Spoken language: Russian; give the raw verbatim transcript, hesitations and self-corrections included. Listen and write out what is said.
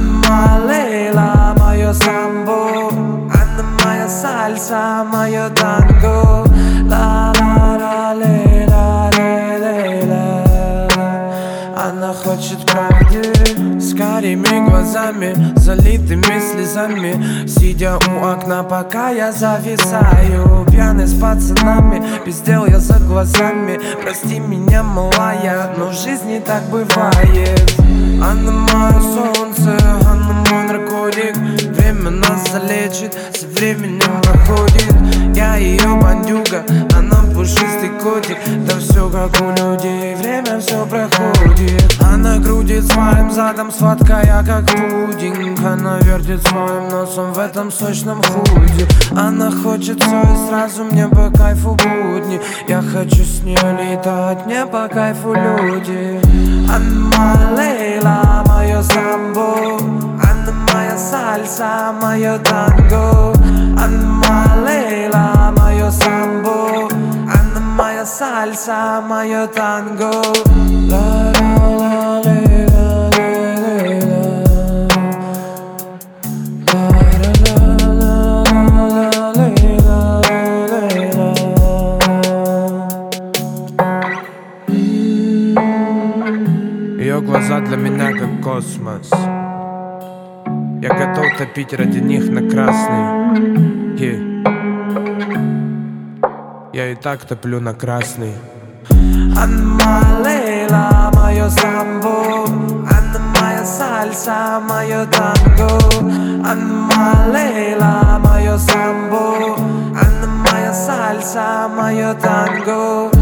Анна Лейла, мое самбо, Анна моя сальса, мое танго. Ла-ла-ла, лейла, лейла. Она хочет правды с карими глазами, залитыми слезами, сидя у окна, пока я зависаю, пьяный с пацанами, без дел я за глазами. Прости меня, малая, но в жизни так бывает. Она мое солнце, она мой наркотик. Время нас залечит, со временем проходит. Я ее бандюга, она пушистый котик. Да все как у людей, время все проходит. Она крутит своим задом, сладкая как пудинг. Она вертит своим носом в этом сочном худе. Она хочет все и сразу, мне по кайфу будни. Я хочу с ней летать, мне по кайфу люди. Анна Лейла, мое самбо, Анна моя сальса, мое танго. Анна Лейла, мое самбо, Анна моя сальса, мое танго. Ла-ла-ла, лейла, лейла. Ла-ла-ла, лейла, лейла. Ее глаза для меня как космос. Я готов топить ради них на красный. Yeah. Я и так топлю на красный. Анна Лейла, мое самбо, Анна моя сальса, мое танго. Анна Лейла, мое самбо, Анна моя сальса, мое танго.